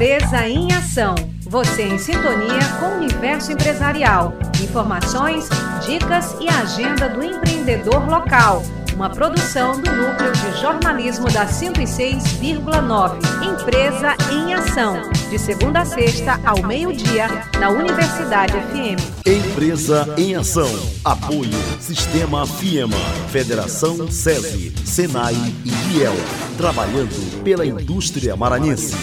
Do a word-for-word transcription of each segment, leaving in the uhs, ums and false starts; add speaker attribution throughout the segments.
Speaker 1: Empresa em Ação. Você em sintonia com o universo empresarial. Informações, dicas e agenda do empreendedor local. Uma produção do Núcleo de Jornalismo da cento e seis vírgula nove. Empresa em Ação. De segunda a sexta, ao meio-dia, na Universidade F M.
Speaker 2: Empresa em Ação. Apoio Sistema FIEMA, Federação SESI, SENAI e IEL. Trabalhando pela indústria maranhense.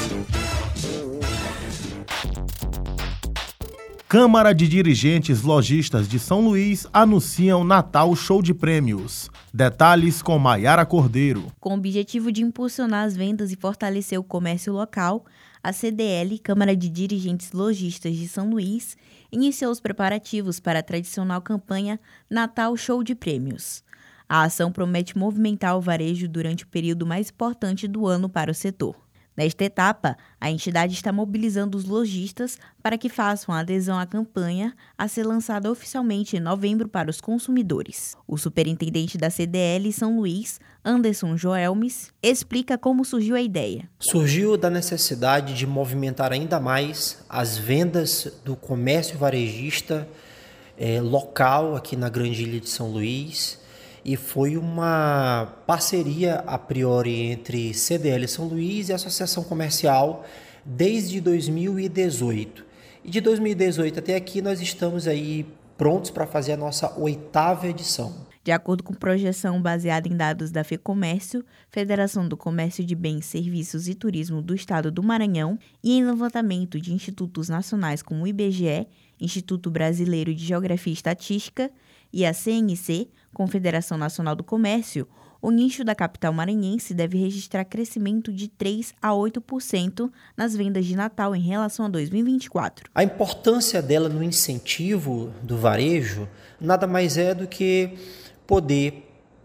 Speaker 3: Câmara de Dirigentes Lojistas de São Luís anunciam Natal Show de Prêmios. Detalhes com Maiara Cordeiro.
Speaker 4: Com o objetivo de impulsionar as vendas e fortalecer o comércio local, a C D L, Câmara de Dirigentes Lojistas de São Luís, iniciou os preparativos para a tradicional campanha Natal Show de Prêmios. A ação promete movimentar o varejo durante o período mais importante do ano para o setor. Nesta etapa, a entidade está mobilizando os lojistas para que façam a adesão à campanha a ser lançada oficialmente em novembro para os consumidores. O superintendente da C D L São Luís, Anderson Joelmes, explica como surgiu a ideia.
Speaker 5: Surgiu da necessidade de movimentar ainda mais as vendas do comércio varejista eh, local aqui na Grande Ilha de São Luís. E foi uma parceria a priori entre C D L São Luís e a Associação Comercial desde dois mil e dezoito. E de dois mil e dezoito até aqui nós estamos aí prontos para fazer a nossa oitava edição.
Speaker 4: De acordo com projeção baseada em dados da FEComércio, Federação do Comércio de Bens, Serviços e Turismo do Estado do Maranhão, e em levantamento de institutos nacionais como o I B G E, Instituto Brasileiro de Geografia e Estatística, e a C N C, Confederação Nacional do Comércio, o nicho da capital maranhense deve registrar crescimento de três a oito por cento nas vendas de Natal em relação a dois mil e vinte e quatro.
Speaker 5: A importância dela no incentivo do varejo nada mais é do que poder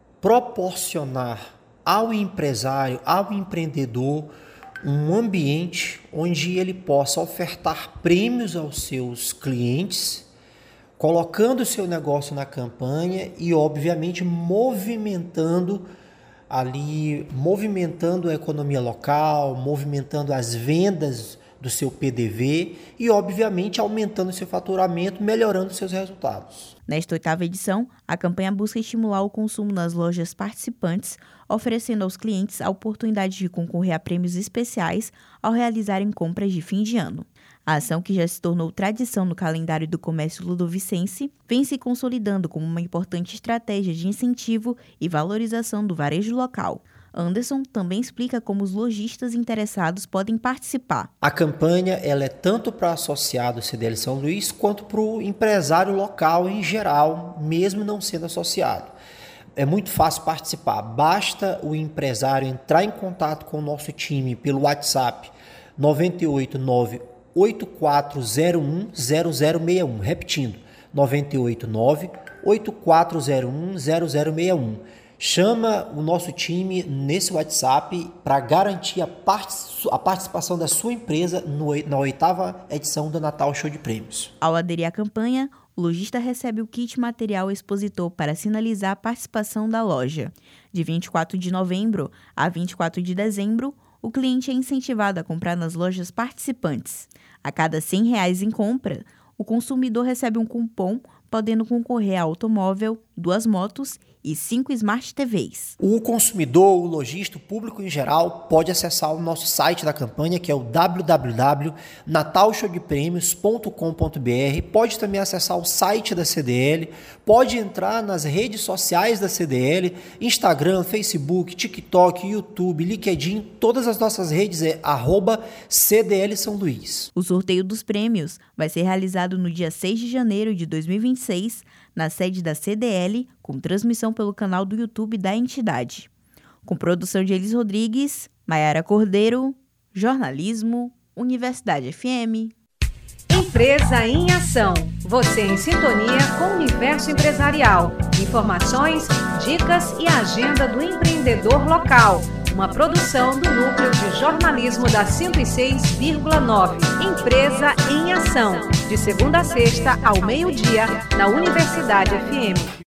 Speaker 5: proporcionar ao empresário, ao empreendedor, um ambiente onde ele possa ofertar prêmios aos seus clientes, colocando o seu negócio na campanha e, obviamente, movimentando ali, movimentando a economia local, movimentando as vendas do seu P D V e, obviamente, aumentando o seu faturamento, melhorando seus resultados.
Speaker 4: Nesta oitava edição, a campanha busca estimular o consumo nas lojas participantes, oferecendo aos clientes a oportunidade de concorrer a prêmios especiais ao realizarem compras de fim de ano. A ação, que já se tornou tradição no calendário do comércio ludovicense, vem se consolidando como uma importante estratégia de incentivo e valorização do varejo local. Anderson também explica como os lojistas interessados podem participar.
Speaker 5: A campanha ela é tanto para o associado C D L São Luís quanto para o empresário local em geral, mesmo não sendo associado. É muito fácil participar, basta o empresário entrar em contato com o nosso time pelo WhatsApp nove oito nove, oito quatro zero um, zero zero seis um, repetindo, nove oito nove, oito quatro zero um, zero zero seis um. Chama o nosso time nesse WhatsApp para garantir a, part- a participação da sua empresa no, na oitava edição do Natal Show de Prêmios.
Speaker 4: Ao aderir à campanha, o lojista recebe o kit material expositor para sinalizar a participação da loja. De vinte e quatro de novembro a vinte e quatro de dezembro, o cliente é incentivado a comprar nas lojas participantes. A cada cem reais em compra, o consumidor recebe um cupom podendo concorrer a automóvel, duas motos e cinco Smart T Vs.
Speaker 5: O consumidor, o lojista, o público em geral pode acessar o nosso site da campanha, que é o w w w ponto natal show de prêmios ponto com ponto b r. Pode também acessar o site da C D L, pode entrar nas redes sociais da C D L, Instagram, Facebook, TikTok, YouTube, LinkedIn, todas as nossas redes é arroba C D L São Luís.
Speaker 4: O sorteio dos prêmios vai ser realizado no dia seis de janeiro de dois mil e vinte e seis, na sede da C D L, com transmissão pelo canal do YouTube da entidade. Com produção de Elis Rodrigues, Maiara Cordeiro, jornalismo, Universidade F M.
Speaker 1: Empresa em Ação. Você em sintonia com o universo empresarial. Informações, dicas e agenda do empreendedor local. Uma produção do Núcleo de Jornalismo da cento e seis vírgula nove. Empresa em Ação. De segunda a sexta, ao meio-dia, na Universidade F M.